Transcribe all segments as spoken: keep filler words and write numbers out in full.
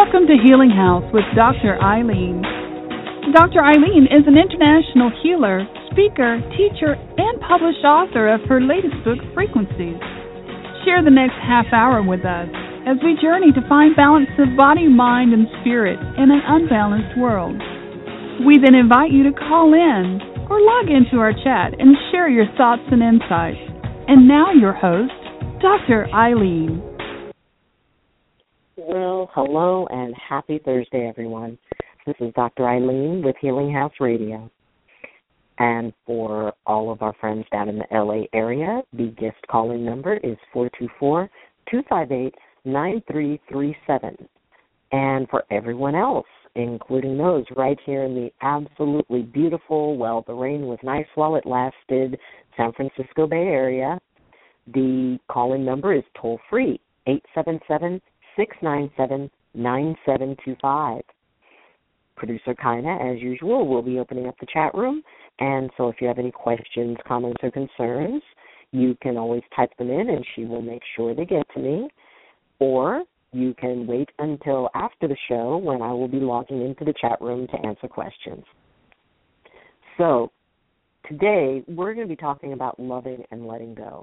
Welcome to Healing House with Doctor Eileen. Doctor Eileen is an international healer, speaker, teacher, and published author of her latest book, Frequencies. Share the next half hour with us as we journey to find balance of body, mind, and spirit in an unbalanced world. We then invite you to call in or log into our chat and share your thoughts and insights. And now your host, Doctor Eileen. Well, hello and happy Thursday, everyone. This is Doctor Eileen with Healing House Radio. And for all of our friends down in the L A area, the guest calling number is four two four, two five eight, nine three three seven. And for everyone else, including those right here in the absolutely beautiful, well, the rain was nice while it lasted, San Francisco Bay Area, the calling number is toll-free, eight seven seven, six nine seven, nine seven two five. Producer Kaina, as usual, will be opening up the chat room, and so if you have any questions, comments, or concerns, you can always type them in, and she will make sure they get to me, or you can wait until after the show when I will be logging into the chat room to answer questions. So today we're going to be talking about loving and letting go.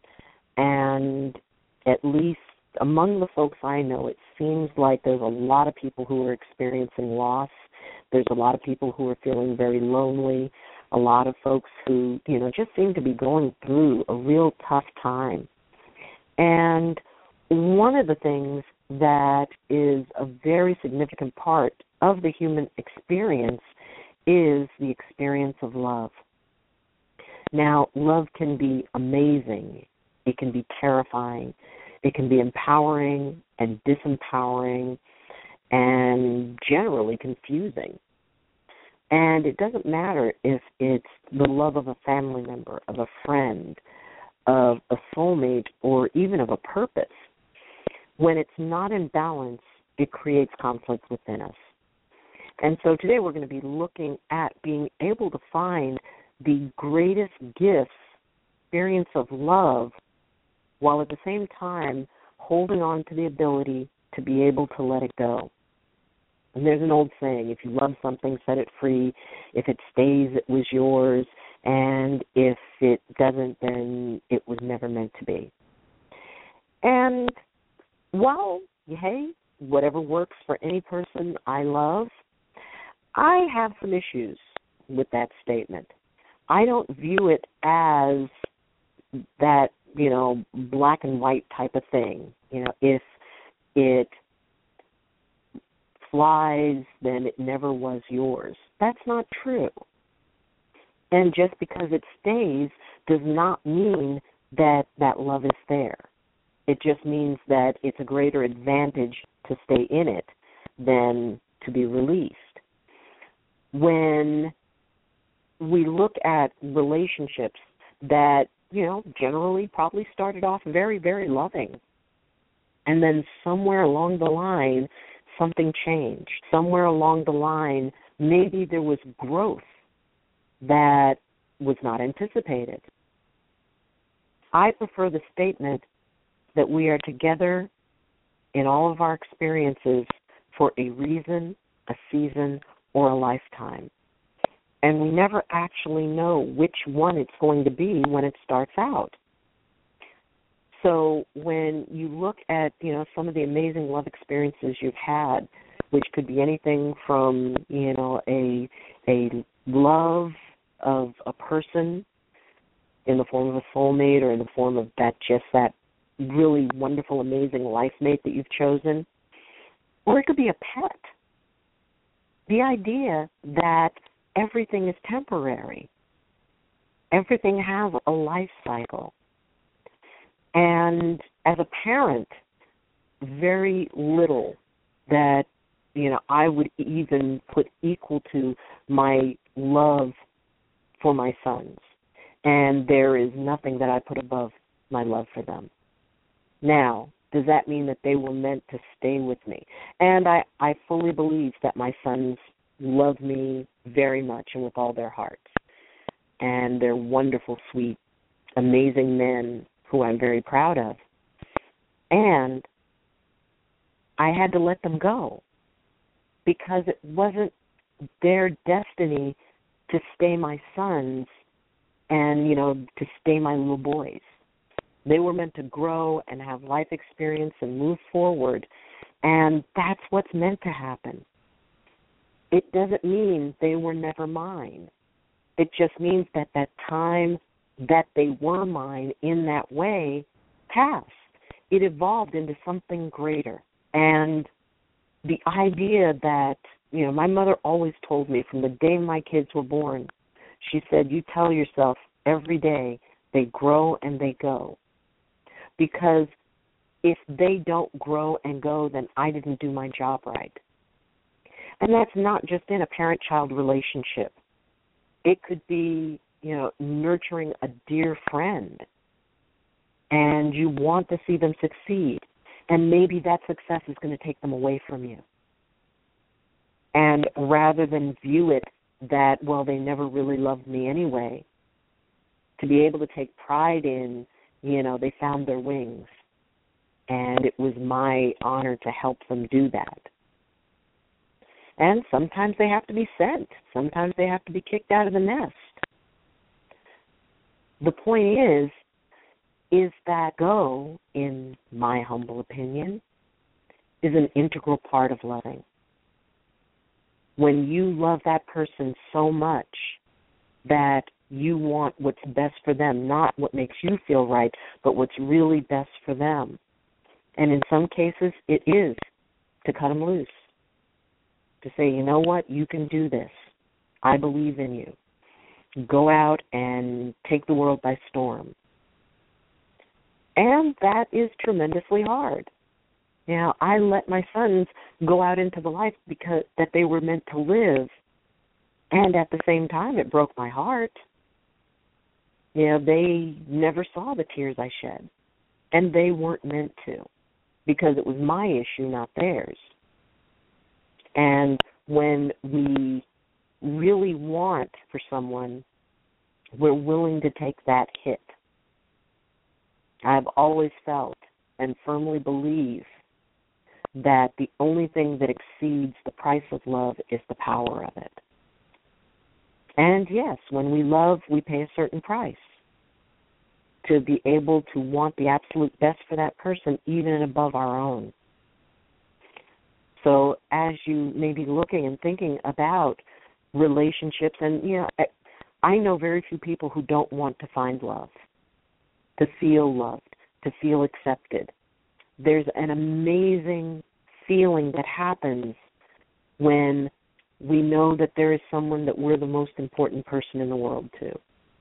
And at least among the folks I know, it seems like there's a lot of people who are experiencing loss. There's a lot of people who are feeling very lonely, a lot of folks who, you know, just seem to be going through a real tough time. And one of the things that is a very significant part of the human experience is the experience of love. Now, love can be amazing. It can be terrifying. It can be empowering and disempowering and generally confusing. And it doesn't matter if it's the love of a family member, of a friend, of a soulmate, or even of a purpose. When it's not in balance, it creates conflict within us. And so today we're going to be looking at being able to find the greatest gifts, experience of love, while at the same time holding on to the ability to be able to let it go. And there's an old saying, if you love something, set it free. If it stays, it was yours. And if it doesn't, then it was never meant to be. And while, hey, whatever works for any person I love, I have some issues with that statement. I don't view it as that, you know, black and white type of thing. You know, if it flies, then it never was yours. That's not true. And just because it stays does not mean that that love is there. It just means that it's a greater advantage to stay in it than to be released. When we look at relationships that, you know, generally probably started off very, very loving, and then somewhere along the line, something changed. Somewhere along the line, maybe there was growth that was not anticipated. I prefer the statement that we are together in all of our experiences for a reason, a season, or a lifetime. And we never actually know which one it's going to be when it starts out. So when you look at, you know, some of the amazing love experiences you've had, which could be anything from, you know, a a love of a person in the form of a soulmate or in the form of that just that really wonderful, amazing life mate that you've chosen, or it could be a pet. The idea that everything is temporary. Everything has a life cycle. And as a parent, very little that, you know, I would even put equal to my love for my sons. And there is nothing that I put above my love for them. Now, does that mean that they were meant to stay with me? And I, I fully believe that my sons love me very much and with all their hearts. And they're wonderful, sweet, amazing men who I'm very proud of. And I had to let them go. because it wasn't their destiny to stay my sons and, you know, to stay my little boys. They were meant to grow and have life experience and move forward, and that's what's meant to happen. It doesn't mean they were never mine. It just means that that time that they were mine in that way passed. It evolved into something greater. And the idea that, you know, my mother always told me from the day my kids were born, she said, you tell yourself every day they grow and they go. Because if they don't grow and go, then I didn't do my job right. And that's not just in a parent-child relationship. It could be, you know, nurturing a dear friend, and you want to see them succeed, and maybe that success is going to take them away from you. And rather than view it that, well, they never really loved me anyway, to be able to take pride in, you know, they found their wings, and it was my honor to help them do that. And sometimes they have to be sent. Sometimes they have to be kicked out of the nest. The point is, is that go, in my humble opinion, is an integral part of loving. When you love that person so much that you want what's best for them, not what makes you feel right, but what's really best for them. And in some cases, it is to cut them loose. To say, you know what, you can do this. I believe in you. Go out and take the world by storm. And that is tremendously hard. Now, I let my sons go out into the life because that they were meant to live, and at the same time, it broke my heart. You know, they never saw the tears I shed, and they weren't meant to, because it was my issue, not theirs. And when we really want for someone, we're willing to take that hit. I've always felt and firmly believe that the only thing that exceeds the price of love is the power of it. And yes, when we love, we pay a certain price to be able to want the absolute best for that person, even above our own. So as you may be looking and thinking about relationships, and, you know, I know very few people who don't want to find love, to feel loved, to feel accepted. There's an amazing feeling that happens when we know that there is someone that we're the most important person in the world to.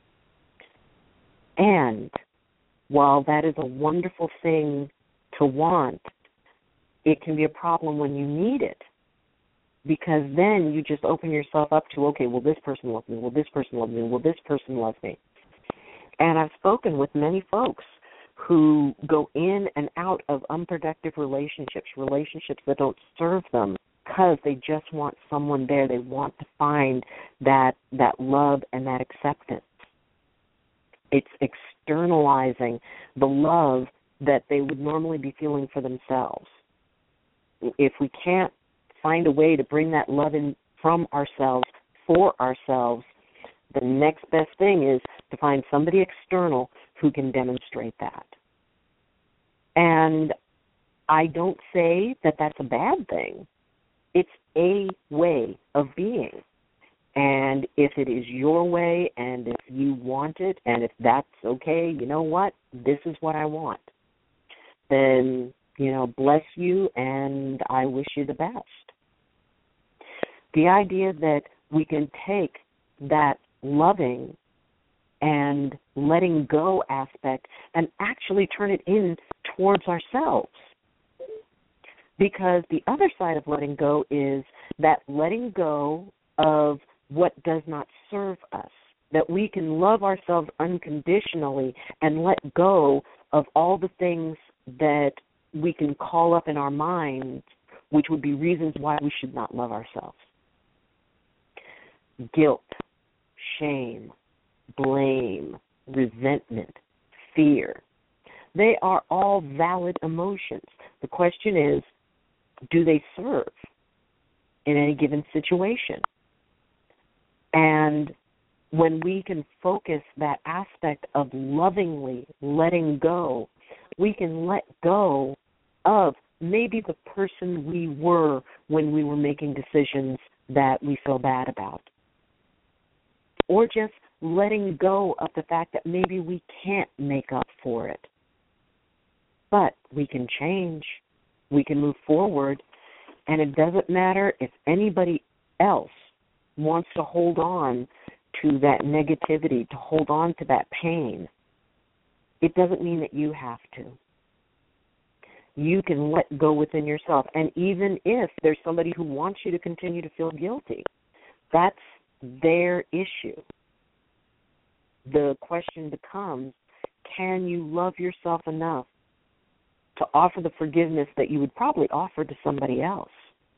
And while that is a wonderful thing to want, it can be a problem when you need it, because then you just open yourself up to, okay, will this person love me? Will this person love me? Will this person love me? And I've spoken with many folks who go in and out of unproductive relationships, relationships that don't serve them, because they just want someone there. They want to find that that love and that acceptance. It's externalizing the love that they would normally be feeling for themselves. If we can't find a way to bring that love in from ourselves, for ourselves, the next best thing is to find somebody external who can demonstrate that. And I don't say that that's a bad thing. It's a way of being. And if it is your way, and if you want it, and if that's okay, you know what, this is what I want, then, you know, bless you, and I wish you the best. The idea that we can take that loving and letting go aspect and actually turn it in towards ourselves. Because the other side of letting go is that letting go of what does not serve us, that we can love ourselves unconditionally and let go of all the things that we can call up in our minds, which would be reasons why we should not love ourselves. Guilt, shame, blame, resentment, fear. They are all valid emotions. The question is, do they serve? in any given situation. And when we can focus that aspect of lovingly letting go, we can let go of maybe the person we were when we were making decisions that we feel bad about. Or just letting go of the fact that maybe we can't make up for it. But we can change. We can move forward. And it doesn't matter if anybody else wants to hold on to that negativity, to hold on to that pain. It doesn't mean that you have to. You can let go within yourself. And even if there's somebody who wants you to continue to feel guilty, that's their issue. The question becomes, can you love yourself enough to offer the forgiveness that you would probably offer to somebody else?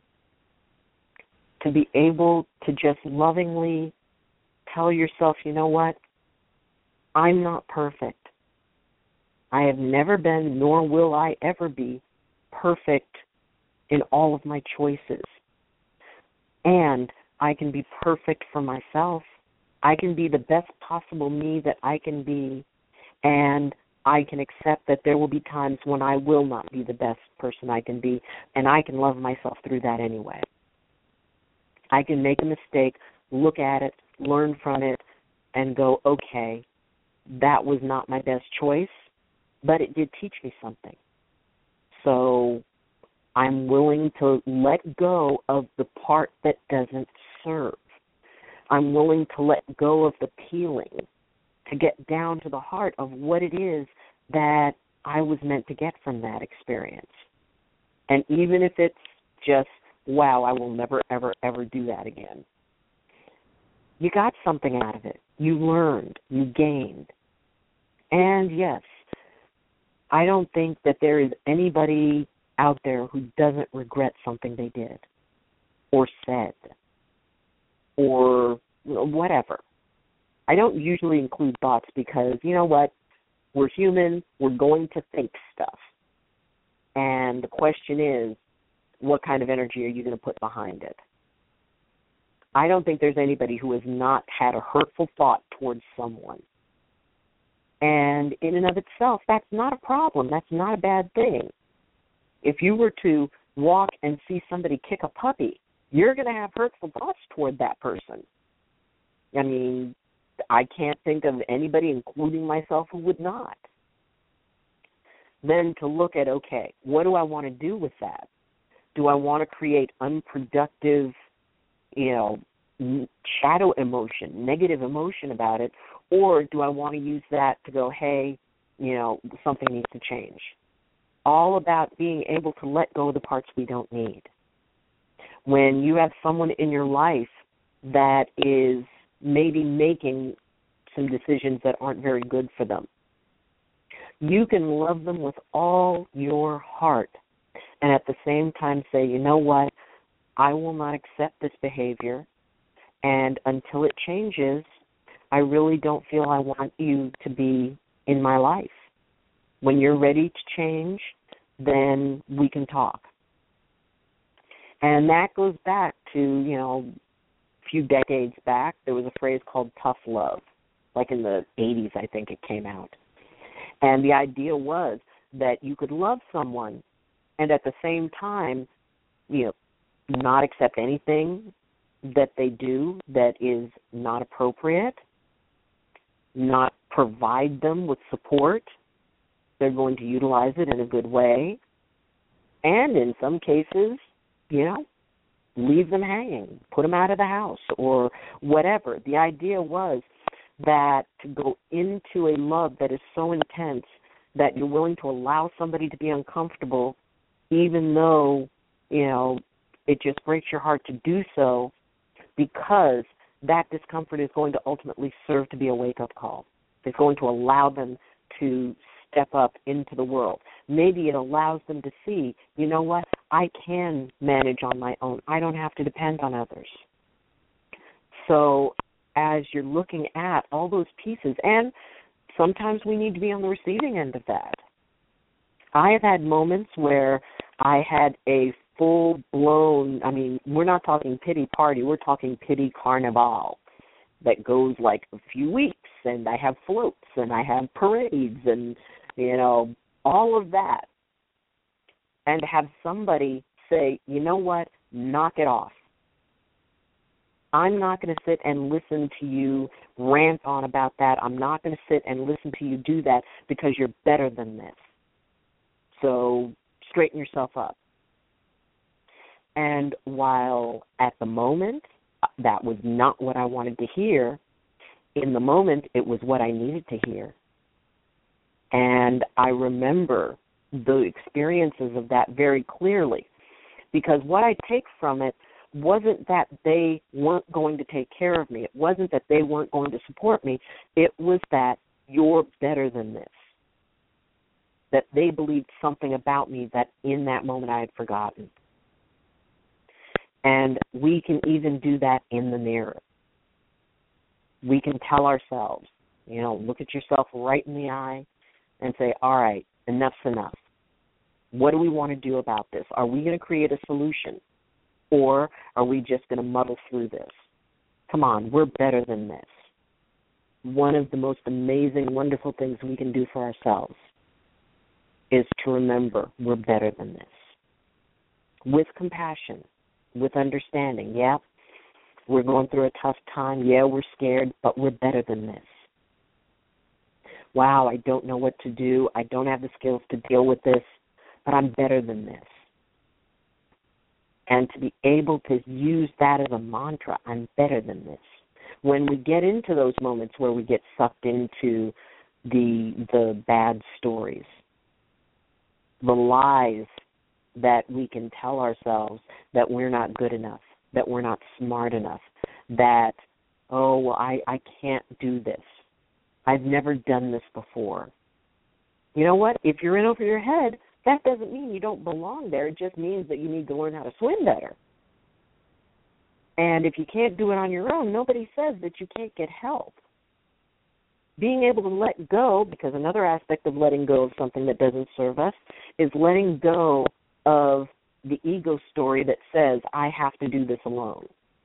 To be able to just lovingly tell yourself, you know what, I'm not perfect. I have never been, nor will I ever be, perfect in all of my choices. And I can be perfect for myself. I can be the best possible me that I can be, and I can accept that there will be times when I will not be the best person I can be, and I can love myself through that anyway. I can make a mistake, look at it, learn from it, and go, okay, that was not my best choice, but it did teach me something. So I'm willing to let go of the part that doesn't serve. I'm willing to let go of the peeling, to get down to the heart of what it is that I was meant to get from that experience. And even if it's just, wow, I will never, ever, ever do that again. You got something out of it. You learned. You gained. And yes, I don't think that there is anybody out there who doesn't regret something they did or said or whatever. I don't usually include thoughts because, you know what, we're human, we're going to think stuff. And the question is, what kind of energy are you going to put behind it? I don't think there's anybody who has not had a hurtful thought towards someone. And in and of itself, that's not a problem. That's not a bad thing. If you were to walk and see somebody kick a puppy, you're going to have hurtful thoughts toward that person. I mean, I can't think of anybody, including myself, who would not. Then to look at, okay, what do I want to do with that? Do I want to create unproductive, you know, shadow emotion, negative emotion about it, or do I want to use that to go, hey, you know, something needs to change? All about being able to let go of the parts we don't need. When you have someone in your life that is maybe making some decisions that aren't very good for them, you can love them with all your heart and at the same time say, you know what, I will not accept this behavior, and until it changes, I really don't feel I want you to be in my life. When you're ready to change, then we can talk. And that goes back to, you know, a few decades back, there was a phrase called tough love, like in the eighties, I think it came out. And the idea was that you could love someone and at the same time, you know, not accept anything that they do that is not appropriate, not provide them with support. They're going to utilize it in a good way. And in some cases, you know, leave them hanging, put them out of the house or whatever. The idea was that to go into a love that is so intense that you're willing to allow somebody to be uncomfortable even though, you know, it just breaks your heart to do so, because that discomfort is going to ultimately serve to be a wake-up call. It's going to allow them to step up into the world. Maybe it allows them to see, you know what, I can manage on my own. I don't have to depend on others. So as you're looking at all those pieces, and sometimes we need to be on the receiving end of that. I have had moments where I had a full-blown, I mean, we're not talking pity party, we're talking pity carnival that goes like a few weeks, and I have floats, and I have parades, and, you know, all of that. And have somebody say, you know what, knock it off. I'm not going to sit and listen to you rant on about that. I'm not going to sit and listen to you do that because you're better than this. So straighten yourself up. And while at the moment that was not what I wanted to hear, in the moment it was what I needed to hear. And I remember the experiences of that very clearly, because what I take from it wasn't that they weren't going to take care of me. It wasn't that they weren't going to support me. It was that you're better than this, that they believed something about me that in that moment I had forgotten. And we can even do that in the mirror. We can tell ourselves, you know, look at yourself right in the eye and say, all right, enough's enough. What do we want to do about this? Are we going to create a solution, or are we just going to muddle through this? Come on, we're better than this. One of the most amazing, wonderful things we can do for ourselves is to remember we're better than this. With compassion, with understanding. Yeah, we're going through a tough time. Yeah, we're scared, but we're better than this. Wow, I don't know what to do. I don't have the skills to deal with this, but I'm better than this. And to be able to use that as a mantra, I'm better than this. When we get into those moments where we get sucked into the the bad stories, the lies that we can tell ourselves that we're not good enough, that we're not smart enough, that, oh, well, I, I can't do this. I've never done this before. You know what? If you're in over your head, that doesn't mean you don't belong there. It just means that you need to learn how to swim better. And if you can't do it on your own, nobody says that you can't get help. Being able to let go, because another aspect of letting go of something that doesn't serve us is letting go of the ego story that says, I have to do this alone.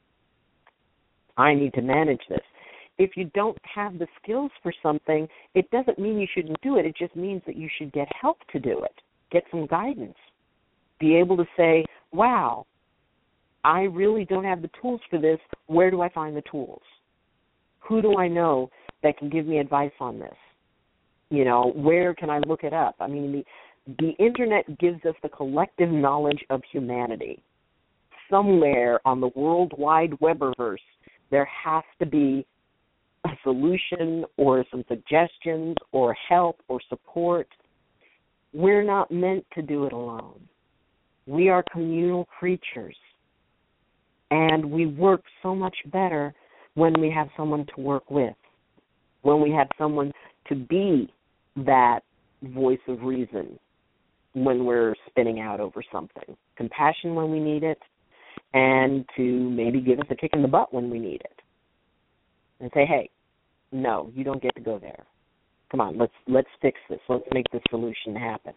I need to manage this. If you don't have the skills for something, it doesn't mean you shouldn't do it. It just means that you should get help to do it. Get some guidance. Be able to say, wow, I really don't have the tools for this. Where do I find the tools? Who do I know that can give me advice on this? You know, where can I look it up? I mean, the, the Internet gives us the collective knowledge of humanity. Somewhere on the World Wide Webiverse, there has to be a solution or some suggestions or help or support. We're not meant to do it alone. We are communal creatures, and we work so much better when we have someone to work with, when we have someone to be that voice of reason when we're spinning out over something. Compassion when we need it, and to maybe give us a kick in the butt when we need it. And say, hey, no, you don't get to go there. Come on, let's let's fix this. Let's make this solution happen.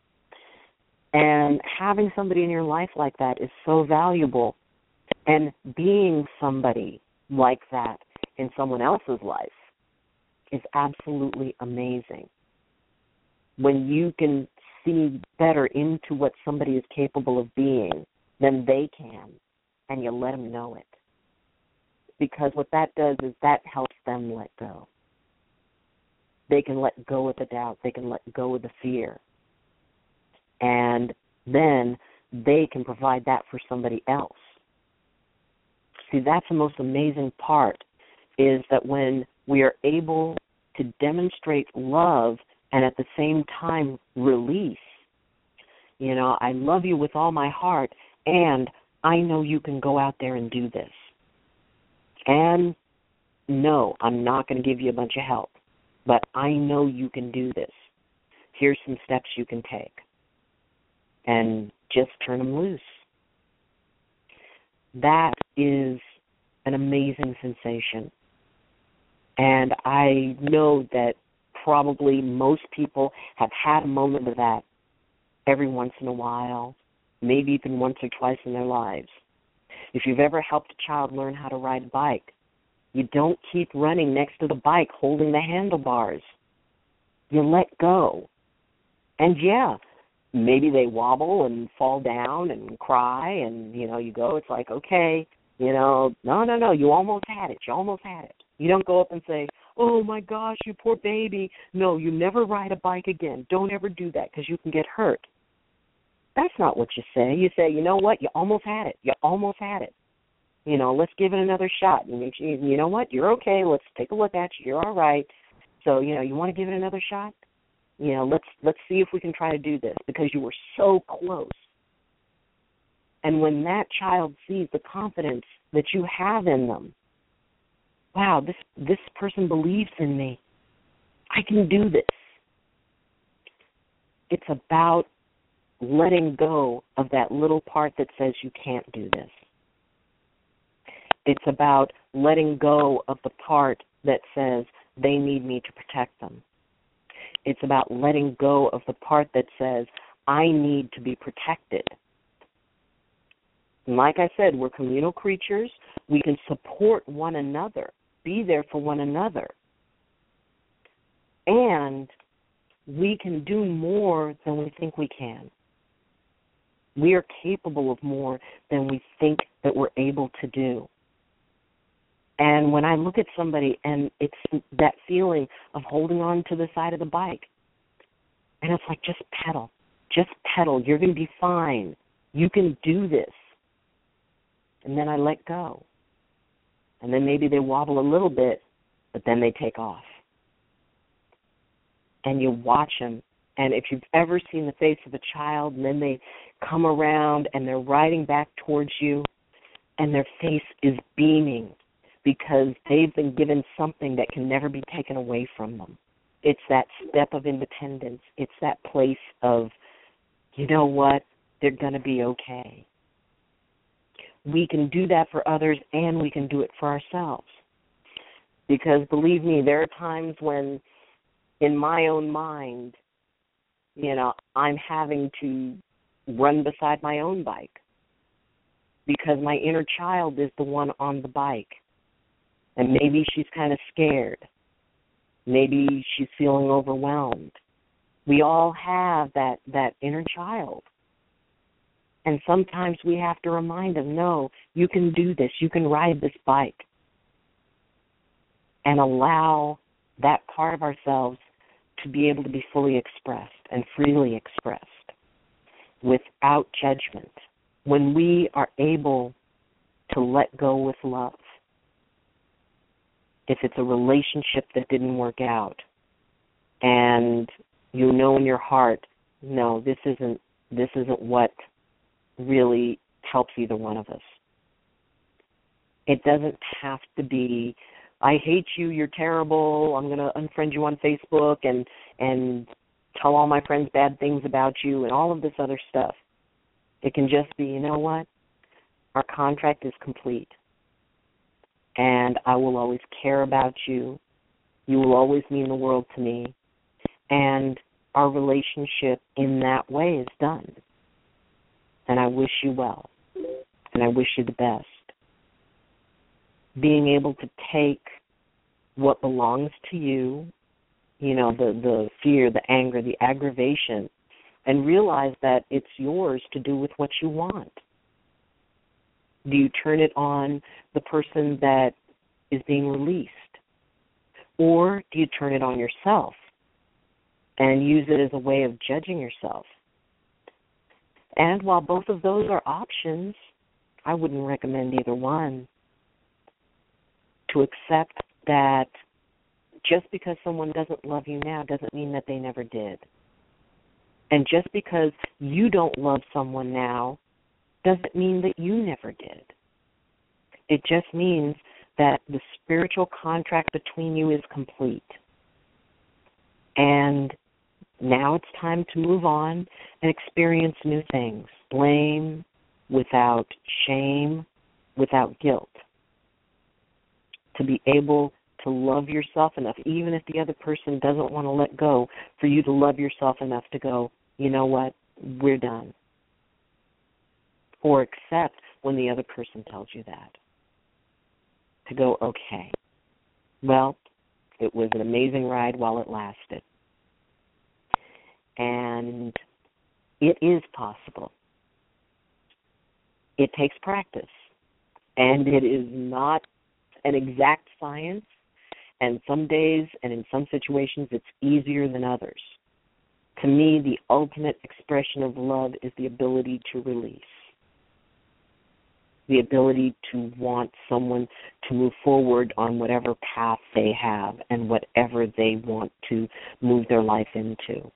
And having somebody in your life like that is so valuable. And being somebody like that in someone else's life is absolutely amazing. When you can see better into what somebody is capable of being than they can, and you let them know it. Because what that does is that helps them let go. They can let go of the doubt. They can let go of the fear. And then they can provide that for somebody else. See, that's the most amazing part, is that when we are able to demonstrate love and at the same time release, you know, I love you with all my heart, and I know you can go out there and do this. And no, I'm not going to give you a bunch of help, but I know you can do this. Here's some steps you can take. And just turn them loose. That is an amazing sensation. And I know that probably most people have had a moment of that every once in a while. maybe even once or twice in their lives. If you've ever helped a child learn how to ride a bike, you don't keep running next to the bike holding the handlebars. You let go. And yeah, maybe they wobble and fall down and cry, and, you know, you go, it's like, okay, you know, no, no, no, you almost had it. You almost had it. You don't go up and say, oh, my gosh, you poor baby. No, you never ride a bike again. Don't ever do that because you can get hurt. That's not what you say. You say, you know what, you almost had it. You almost had it. You know, let's give it another shot. And you know what, you're okay. Let's take a look at you. You're all right. So, you know, you want to give it another shot? You know, let's let's see if we can try to do this because you were so close. And when that child sees the confidence that you have in them, wow, this this person believes in me. I can do this. It's about letting go of that little part that says you can't do this. It's about letting go of the part that says they need me to protect them. It's about letting go of the part that says I need to be protected. And like I said, we're communal creatures. We can support one another, be there for one another. And we can do more than we think we can. We are capable of more than we think that we're able to do. And when I look at somebody and it's that feeling of holding on to the side of the bike, and it's like, just pedal, just pedal. You're going to be fine. You can do this. And then I let go. And then maybe they wobble a little bit, but then they take off. And you watch them. And if you've ever seen the face of a child, and then they come around and they're riding back towards you, and their face is beaming because they've been given something that can never be taken away from them. It's that step of independence. It's that place of, you know what, they're going to be okay. We can do that for others, and we can do it for ourselves. Because believe me, there are times when in my own mind, you know, I'm having to run beside my own bike because my inner child is the one on the bike. And maybe she's kind of scared. Maybe she's feeling overwhelmed. We all have that, that inner child. And sometimes we have to remind them, no, you can do this. You can ride this bike. And allow that part of ourselves to be able to be fully expressed and freely expressed without judgment. When we are able to let go with love. If it's a relationship that didn't work out and you know in your heart, no, this isn't this isn't what really helps either one of us. It doesn't have to be, I hate you, you're terrible, I'm going to unfriend you on Facebook and and tell all my friends bad things about you and all of this other stuff. It can just be, you know what, our contract is complete. And I will always care about you. You will always mean the world to me. And our relationship in that way is done. And I wish you well. And I wish you the best. Being able to take what belongs to you, you know, the, the fear, the anger, the aggravation, and realize that it's yours to do with what you want. Do you turn it on the person that is being released? Or do you turn it on yourself and use it as a way of judging yourself? And while both of those are options, I wouldn't recommend either one. To accept that just because someone doesn't love you now doesn't mean that they never did. And just because you don't love someone now doesn't mean that you never did. It just means that the spiritual contract between you is complete. And now it's time to move on and experience new things. Blame without shame, without guilt. To be able to love yourself enough, even if the other person doesn't want to let go, for you to love yourself enough to go, you know what, we're done. or accept when the other person tells you that. To go, okay, well, it was an amazing ride while it lasted. And it is possible. It takes practice. And it is not an exact science. And some days and in some situations it's easier than others. To me, the ultimate expression of love is the ability to release. The ability to want someone to move forward on whatever path they have and whatever they want to move their life into.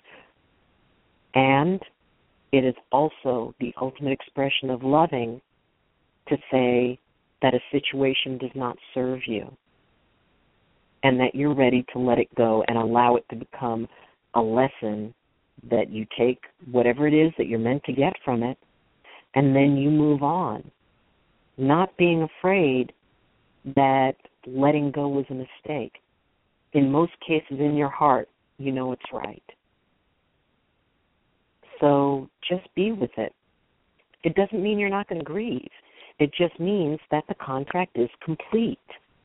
And it is also the ultimate expression of loving to say that a situation does not serve you and that you're ready to let it go and allow it to become a lesson that you take whatever it is that you're meant to get from it and then you move on. Not being afraid that letting go was a mistake. In most cases, in your heart, you know it's right. So just be with it. It doesn't mean you're not going to grieve. It just means that the contract is complete.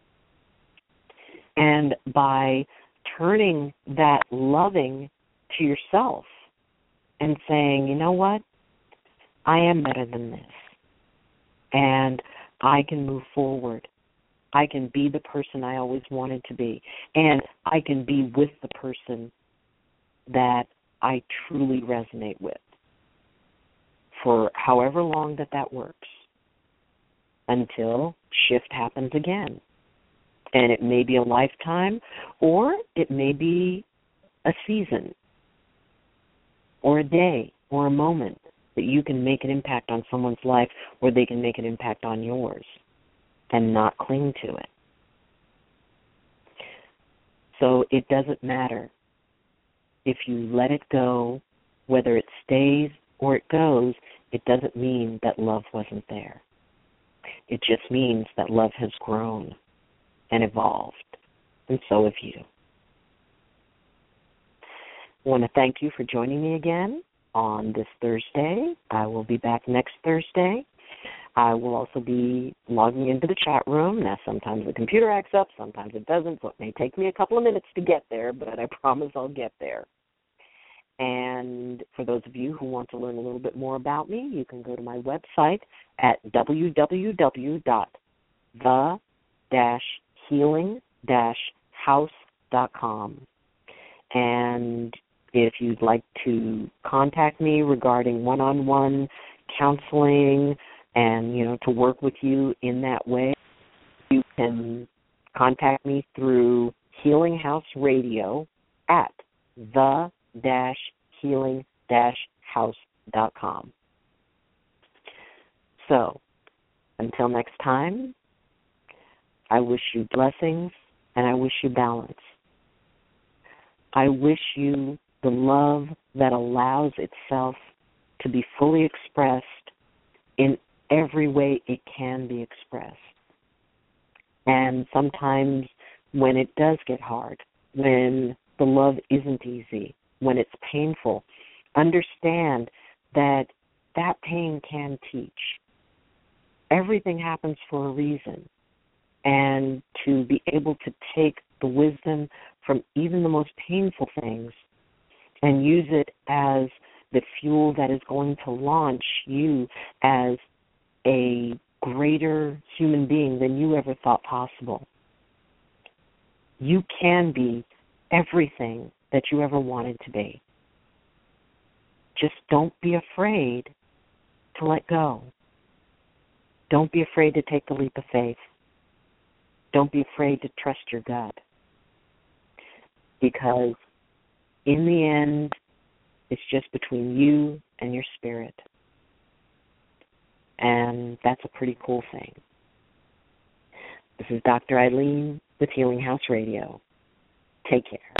And by turning that loving to yourself and saying, you know what, I am better than this. And I can move forward. I can be the person I always wanted to be. And I can be with the person that I truly resonate with for however long that that works until shift happens again. And it may be a lifetime or it may be a season or a day or a moment that you can make an impact on someone's life or they can make an impact on yours and not cling to it. So it doesn't matter if you let it go, whether it stays or it goes, it doesn't mean that love wasn't there. It just means that love has grown and evolved, and so have you. I want to thank you for joining me again on this Thursday. I will be back next Thursday. I will also be logging into the chat room. Now, sometimes the computer acts up, sometimes it doesn't, so it may take me a couple of minutes to get there, but I promise I'll get there. And for those of you who want to learn a little bit more about me, you can go to my website at w w w dot the dash healing dash house dot com. And if you'd like to contact me regarding one-on-one counseling and, you know, to work with you in that way, you can contact me through Healing House Radio at the dash healing dash house dot com. So, until next time, I wish you blessings and I wish you balance. I wish you the love that allows itself to be fully expressed in every way it can be expressed. And sometimes when it does get hard, when the love isn't easy, when it's painful, understand that that pain can teach. Everything happens for a reason. And to be able to take the wisdom from even the most painful things and use it as the fuel that is going to launch you as a greater human being than you ever thought possible. You can be everything that you ever wanted to be. Just don't be afraid to let go. Don't be afraid to take the leap of faith. Don't be afraid to trust your gut. Because in the end, it's just between you and your spirit. And that's a pretty cool thing. This is Doctor Eileen with Healing House Radio. Take care.